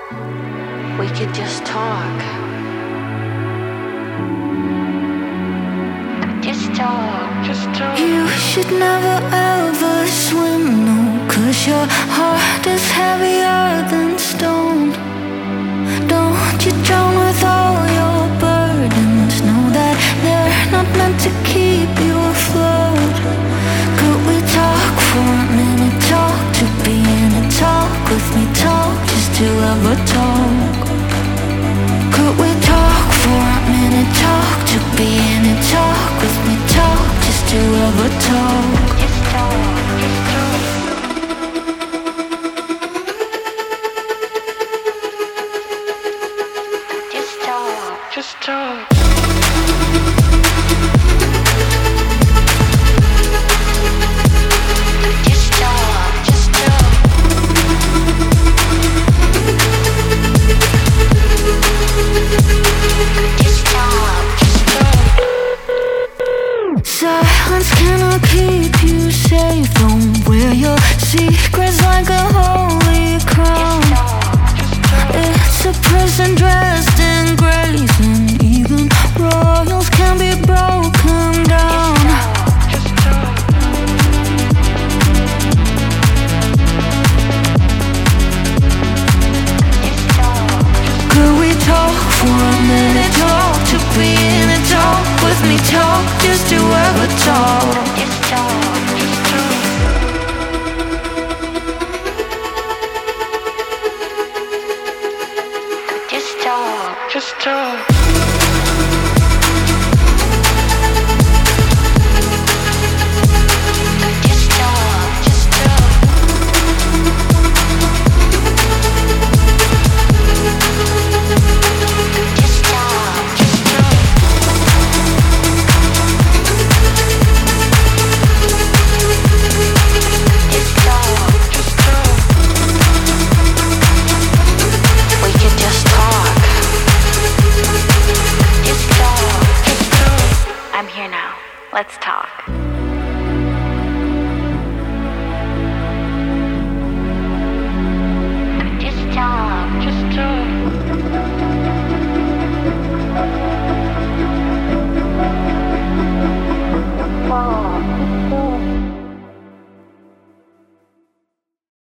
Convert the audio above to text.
We could just talk. Just talk. Just talk. You should never ever swim, no, 'cause your heart is heavier than stone. Don't you drown with all your burdens. Know that they're not meant to keep you afloat. Could we talk for a minute? Talk to be in it. Talk with me. Talk just to ever talk. Could we talk for a minute? Talk to be in it. Talk with me. Talk just to ever talk. Just talk. Just talk. Just talk. Just talk. Just talk. Just talk. Just talk. Just talk. Silence cannot keep you safe. Don't wear your secrets like a holy crown. It's a prison dressed in grace, and even royals can be broken down. Could we talk for a minute? Talk to be in it. Talk with me. Talk just to ever talk. Just talk. Just talk. Just talk. Just talk. Just talk. Just talk. Just talk. Just talk. Just talk. Just talk. We could just talk. Just talk. Just talk. I'm here now. Let's talk.